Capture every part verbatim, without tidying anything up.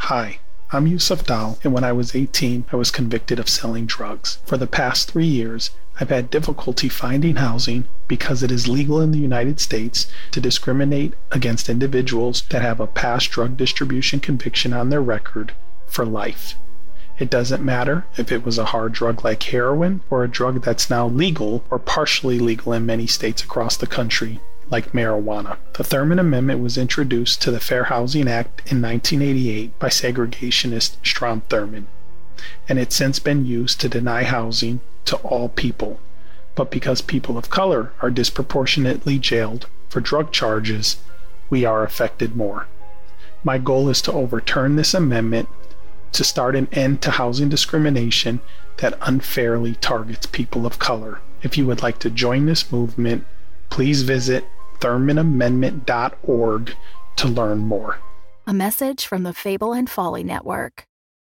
Hi, I'm Yusuf Dal, and when I was eighteen, I was convicted of selling drugs. For the past three years, I've had difficulty finding housing because it is legal in the United States to discriminate against individuals that have a past drug distribution conviction on their record for life. It doesn't matter if it was a hard drug like heroin or a drug that's now legal or partially legal in many states across the country, like marijuana. The Thurmond Amendment was introduced to the Fair Housing Act in nineteen eighty-eight by segregationist Strom Thurmond, and it's since been used to deny housing to all people. But because people of color are disproportionately jailed for drug charges, we are affected more. My goal is to overturn this amendment to start an end to housing discrimination that unfairly targets people of color. If you would like to join this movement, please visit thurmond amendment dot org to learn more. A message from the Fable and Folly Network.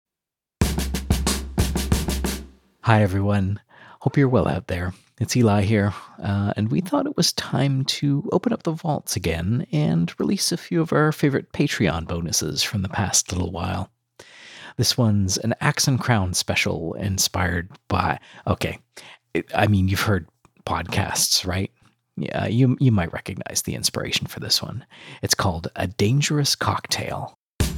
Hi, everyone. Hope you're well out there. It's Eli here, uh, and we thought it was time to open up the vaults again and release a few of our favorite Patreon bonuses from the past little while. This one's an Axe and Crown special inspired by... Okay, it, I mean, you've heard podcasts, right? Yeah, you you might recognize the inspiration for this one. It's called A Dangerous Cocktail.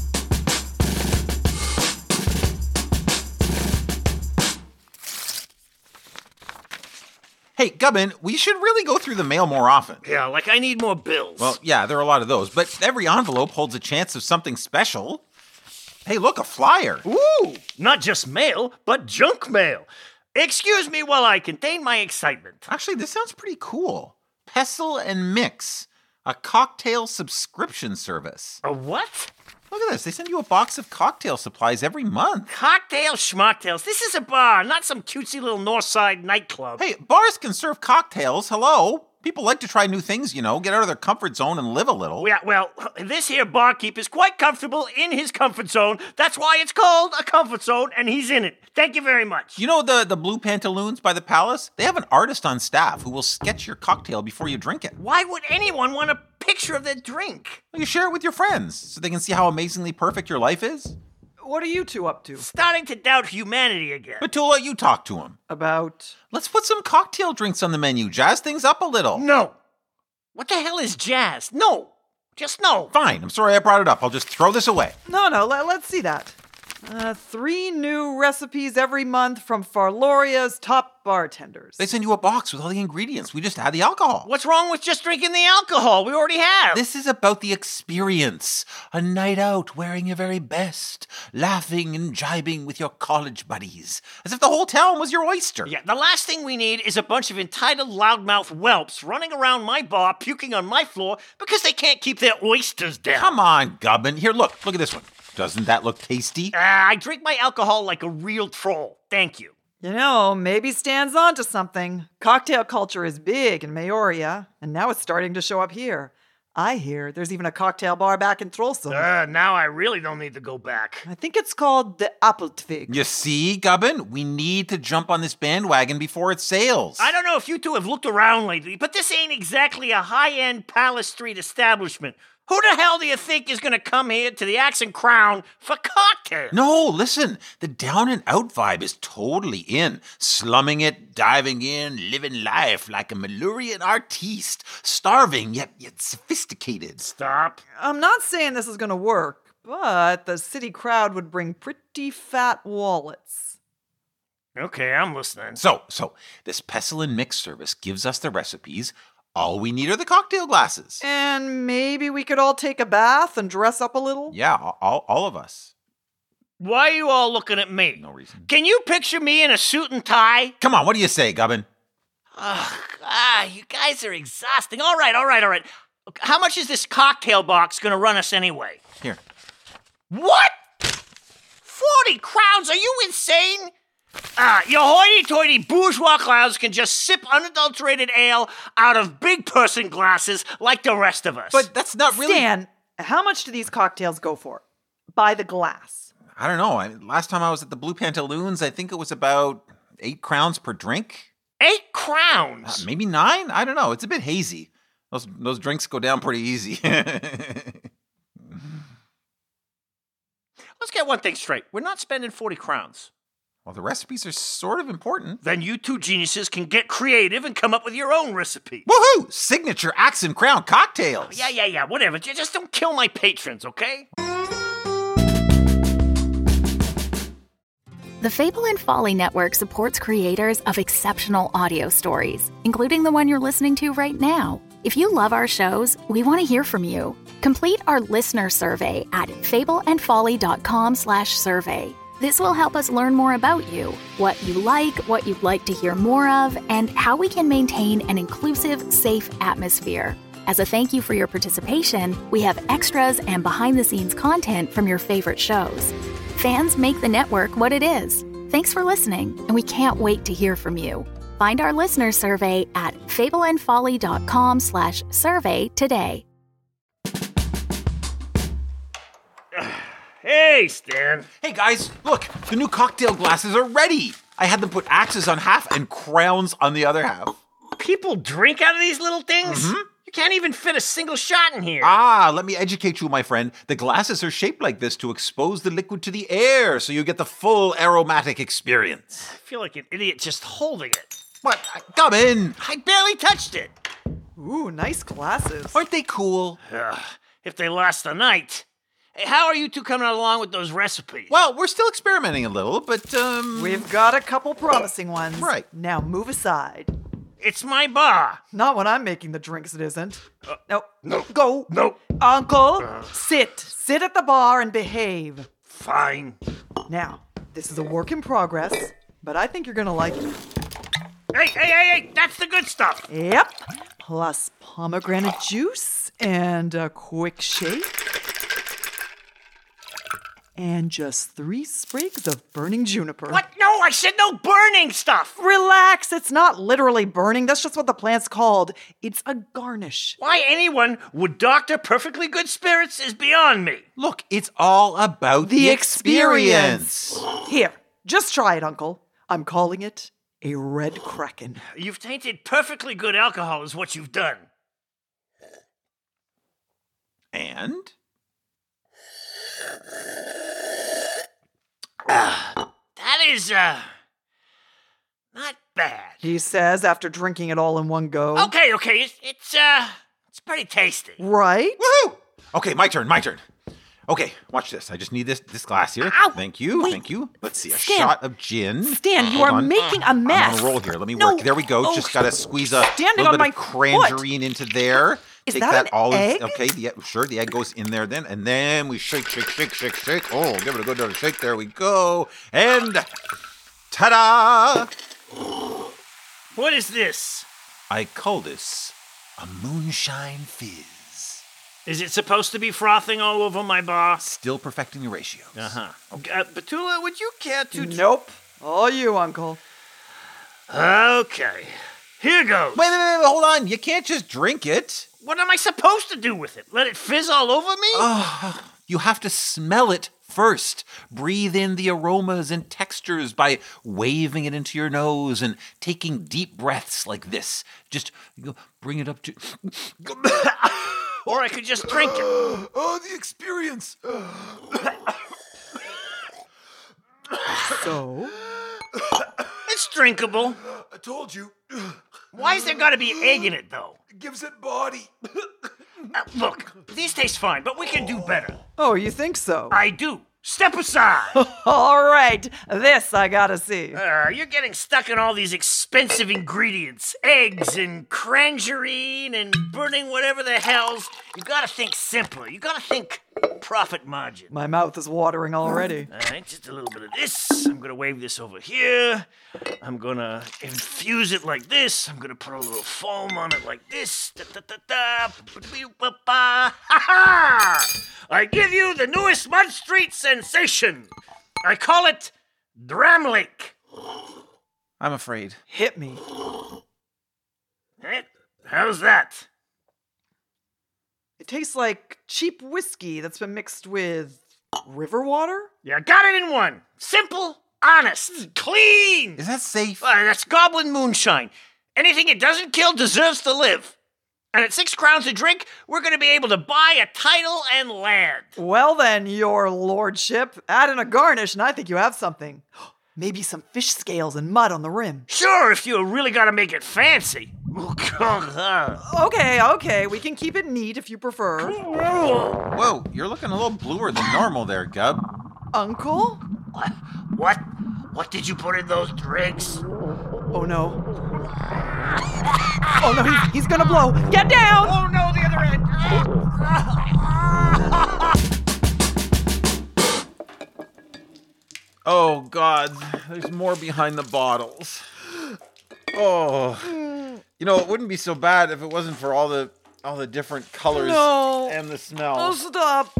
Hey, Gubbin, we should really go through the mail more often. Yeah, like I need more bills. Well, yeah, there are a lot of those, but every envelope holds a chance of something special. Hey, look, a flyer. Ooh, not just mail, but junk mail. Excuse me while I contain my excitement. Actually, this sounds pretty cool. Pestle and Mix, a cocktail subscription service. A what? Look at this. They send you a box of cocktail supplies every month. Cocktail schmocktails. This is a bar, not some cutesy little North Side nightclub. Hey, bars can serve cocktails. Hello? People like to try new things, you know, get out of their comfort zone and live a little. Yeah, well, this here barkeep is quite comfortable in his comfort zone. That's why it's called a comfort zone, and he's in it. Thank you very much. You know the, the Blue Pantaloons by the Palace? They have an artist on staff who will sketch your cocktail before you drink it. Why would anyone want a picture of their drink? Well, you share it with your friends so they can see how amazingly perfect your life is. What are you two up to? Starting to doubt humanity again. Petula, you talk to him. About? Let's put some cocktail drinks on the menu. Jazz things up a little. No. What the hell is jazz? No. Just no. Fine. I'm sorry I brought it up. I'll just throw this away. No, no, let, let's see that. Uh, three new recipes every month from Farloria's top bartenders. They send you a box with all the ingredients. We just add the alcohol. What's wrong with just drinking the alcohol? We already have. This is about the experience. A night out wearing your very best, laughing and jibing with your college buddies, as if the whole town was your oyster. Yeah, the last thing we need is a bunch of entitled loudmouth whelps running around my bar puking on my floor because they can't keep their oysters down. Come on, Gubbin. Here, look. Look at this one. Doesn't that look tasty? Uh, I drink my alcohol like a real troll. Thank you. You know, maybe Stan's onto something. Cocktail culture is big in Mayoria, and now it's starting to show up here. I hear there's even a cocktail bar back in Trolsø. Uh, now I really don't need to go back. I think it's called the Appeltvig. You see, Gubbin? We need to jump on this bandwagon before it sails. I don't know if you two have looked around lately, but this ain't exactly a high-end Palace Street establishment. Who the hell do you think is going to come here to the Axe and Crown for cocktails? No, listen. The down and out vibe is totally in. Slumming it, diving in, living life like a Malurian artiste. Starving, yet yet sophisticated. Stop. I'm not saying this is going to work, but the city crowd would bring pretty fat wallets. Okay, I'm listening. So, so, this Pestle and Mix service gives us the recipes. All we need are the cocktail glasses. And maybe we could all take a bath and dress up a little? Yeah, all, all of us. Why are you all looking at me? No reason. Can you picture me in a suit and tie? Come on, what do you say, Gubbin? Ugh, ah, you guys are exhausting. All right, all right, all right. How much is this cocktail box going to run us anyway? Here. What? Forty crowns? Are you insane? Ah, your hoity-toity bourgeois clowns can just sip unadulterated ale out of big person glasses like the rest of us. But that's not really... Stan, how much do these cocktails go for? By the glass. I don't know. I, last time I was at the Blue Pantaloons, I think it was about eight crowns per drink. Eight crowns? Uh, maybe nine? I don't know. It's a bit hazy. Those those drinks go down pretty easy. let's get one thing straight. We're not spending forty crowns. Well, the recipes are sort of important. Then you two geniuses can get creative and come up with your own recipe. Woohoo! Signature Axe and Crown cocktails. Yeah, yeah, yeah, whatever. Just don't kill my patrons, okay? The Fable and Folly Network supports creators of exceptional audio stories, including the one you're listening to right now. If you love our shows, we want to hear from you. Complete our listener survey at fableandfolly.com slash survey. This will help us learn more about you, what you like, what you'd like to hear more of, and how we can maintain an inclusive, safe atmosphere. As a thank you for your participation, we have extras and behind-the-scenes content from your favorite shows. Fans make the network what it is. Thanks for listening, and we can't wait to hear from you. Find our listener survey at fableandfolly.com slash survey today. Hey, Stan. Hey guys, look, the new cocktail glasses are ready. I had them put axes on half and crowns on the other half. People drink out of these little things? Mm-hmm. You can't even fit a single shot in here. Ah, let me educate you, my friend. The glasses are shaped like this to expose the liquid to the air so you get the full aromatic experience. I feel like an idiot just holding it. What? Come in. I barely touched it. Ooh, nice glasses. Aren't they cool? Ugh, if they last the night. Hey, how are you two coming along with those recipes? Well, we're still experimenting a little, but, um... We've got a couple promising ones. Right. Now move aside. It's my bar. Not when I'm making the drinks, it isn't. Uh, no. no. Go. No. Uncle, Uh. sit. Sit at the bar and behave. Fine. Now, this is a work in progress, but I think you're gonna like it. Hey, hey, hey, hey, that's the good stuff. Yep. Plus pomegranate juice and a quick shake. And just three sprigs of burning juniper. What? No, I said no burning stuff. Relax, it's not literally burning. That's just what the plant's called. It's a garnish. Why anyone would doctor perfectly good spirits is beyond me. Look, it's all about the, experience. Here, just try it, Uncle. I'm calling it a red kraken. You've tainted perfectly good alcohol is what you've done. And? Uh, that is, uh, not bad. He says after drinking it all in one go. Okay, okay, it's, it's, uh, it's pretty tasty. Right? Woohoo! Okay, my turn, my turn. Okay, watch this. I just need this this glass here. Ow! Thank you, Wait. thank you. Let's see, a Stan. shot of gin. Stan, you Hold are on. making a mess. I'm on a roll here. Let me No. work. There we go. Oh, Just gotta squeeze a standing little on bit my of crangerine into there. Is Take that that an all in- egg? okay, the, sure, the egg goes in there then, and then we shake, shake, shake, shake, shake. Oh, give it a good little shake. There we go. And ta-da! What is this? I call this a moonshine fizz. Is it supposed to be frothing all over my bar? Still perfecting the ratios. Uh-huh. Uh, Betula, would you care to... Nope. All you, Uncle. Okay. Here goes. Wait, wait, wait, hold on. You can't just drink it. What am I supposed to do with it? Let it fizz all over me? Oh, you have to smell it first. Breathe in the aromas and textures by waving it into your nose and taking deep breaths like this. Just you know, bring it up to... Or I could just drink it. Oh, the experience. So? It's drinkable. I told you. Why is there got to be egg in it, though? It gives it body. Uh, look, these taste fine, but we can do better. Oh, you think so? I do. Step aside. All right. This I gotta see. Uh, you're getting stuck in all these expensive ingredients. Eggs and crangerine and burning whatever the hells. You gotta think simpler. You gotta think profit margin. My mouth is watering already. All right, just a little bit of this. I'm gonna wave this over here. I'm gonna infuse it like this. I'm gonna put a little foam on it like this. Da, da, da, da. Ba, ba. Ha ha! I give you the newest Mud Street sensation. I call it Dram Lake. I'm afraid. Hit me. Eh, how's that? It tastes like cheap whiskey that's been mixed with river water? You got it in one. Simple, honest, clean. Is that safe? Uh, that's goblin moonshine. Anything it doesn't kill deserves to live. And at six crowns a drink, we're going to be able to buy a title and land. Well then, your lordship, add in a garnish and I think you have something. Maybe some fish scales and mud on the rim. Sure, if you really got to make it fancy. Okay, okay, we can keep it neat if you prefer. Whoa, you're looking a little bluer than normal there, Gub. Uncle? What? What did you put in those drinks? Oh no. Oh no, he's, he's gonna blow. Get down! Oh no, the other end. Oh, God, there's more behind the bottles. Oh, you know, it wouldn't be so bad if it wasn't for all the all the different colors No. and the Oh, smells. stop.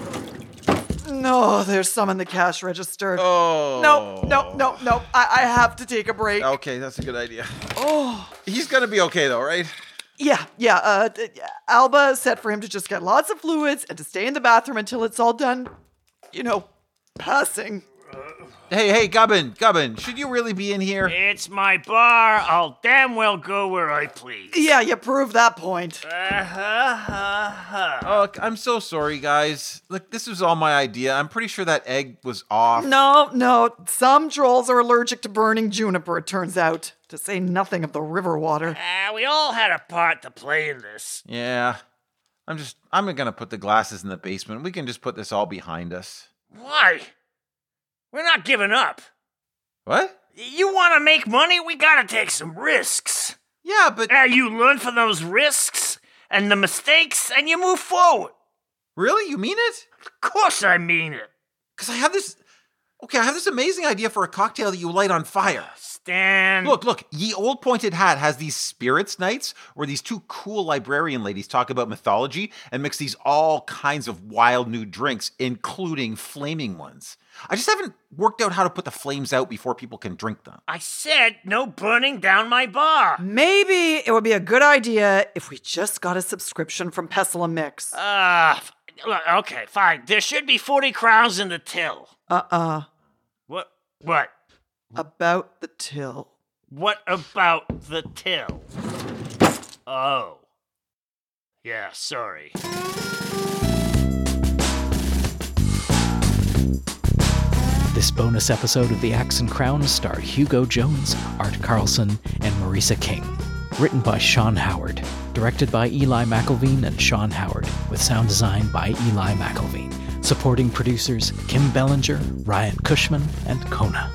No, there's some in the cash register. Oh. No, no, no, no. I, I have to take a break. Okay, that's a good idea. Oh. He's gonna be okay, though, right? Yeah, yeah. Uh, d- Alba said for him to just get lots of fluids and to stay in the bathroom until it's all done, you know, passing. Hey, hey, Gubbin, Gubbin, should you really be in here? It's my bar. I'll damn well go where I please. Yeah, you proved that point. Uh-huh. Oh, I'm so sorry, guys. Look, this was all my idea. I'm pretty sure that egg was off. No, no. Some trolls are allergic to burning juniper, it turns out. To say nothing of the river water. Uh, we all had a part to play in this. Yeah. I'm just, I'm gonna put the glasses in the basement. We can just put this all behind us. Why? We're not giving up. What? You want to make money? We got to take some risks. Yeah, but... Uh, you learn from those risks and the mistakes, and you move forward. Really? You mean it? Of course I mean it. Because I have this... Okay, I have this amazing idea for a cocktail that you light on fire. Stan. Look, look, Ye Old Pointed Hat has these spirits nights where these two cool librarian ladies talk about mythology and mix these all kinds of wild new drinks, including flaming ones. I just haven't worked out how to put the flames out before people can drink them. I said no burning down my bar. Maybe it would be a good idea if we just got a subscription from Pestle and Mix. Uh, look, okay, fine. There should be forty crowns in the till. Uh-uh. What? What? About the till. What about the till? Oh. Yeah, sorry. This bonus episode of The Axe and Crown starred Hugo Jones, Art Carlson, and Marisa King. Written by Sean Howard. Directed by Eli McElveen and Sean Howard, with sound design by Eli McElveen. Supporting producers Kim Bellinger, Ryan Cushman, and Kona.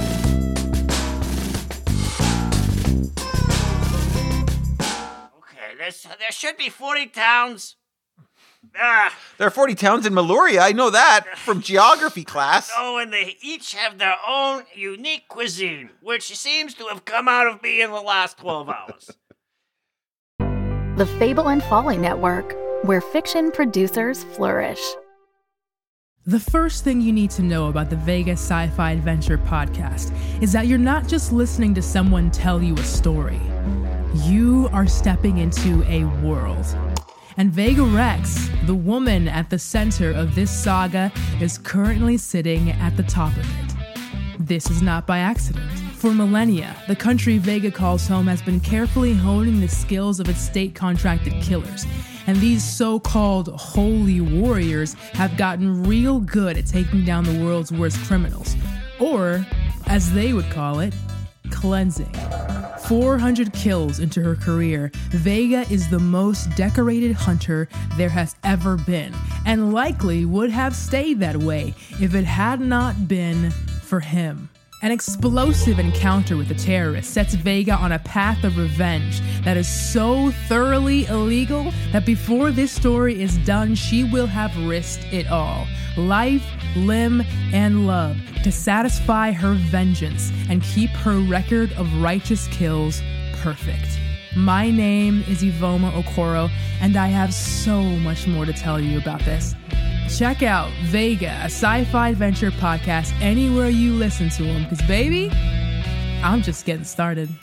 Okay, there's, there should be forty towns. Ah. There are forty towns in Meluria, I know that, from geography class. Oh, and they each have their own unique cuisine, which seems to have come out of me in the last twelve hours. The Fable and Folly Network, where fiction producers flourish. The first thing you need to know about the Vega Sci-Fi Adventure podcast is that you're not just listening to someone tell you a story. You are stepping into a world. And Vega Rex, the woman at the center of this saga, is currently sitting at the top of it. This is not by accident. For millennia, the country Vega calls home has been carefully honing the skills of its state-contracted killers, and these so-called holy warriors have gotten real good at taking down the world's worst criminals. Or, as they would call it, cleansing. four hundred kills into her career, Vega is the most decorated hunter there has ever been, and likely would have stayed that way if it had not been for him. An explosive encounter with the terrorists sets Vega on a path of revenge that is so thoroughly illegal that before this story is done, she will have risked it all. Life, limb, and love to satisfy her vengeance and keep her record of righteous kills perfect. My name is Ivoma Okoro, and I have so much more to tell you about this. Check out Vega, a sci-fi adventure podcast, anywhere you listen to them, because baby, I'm just getting started.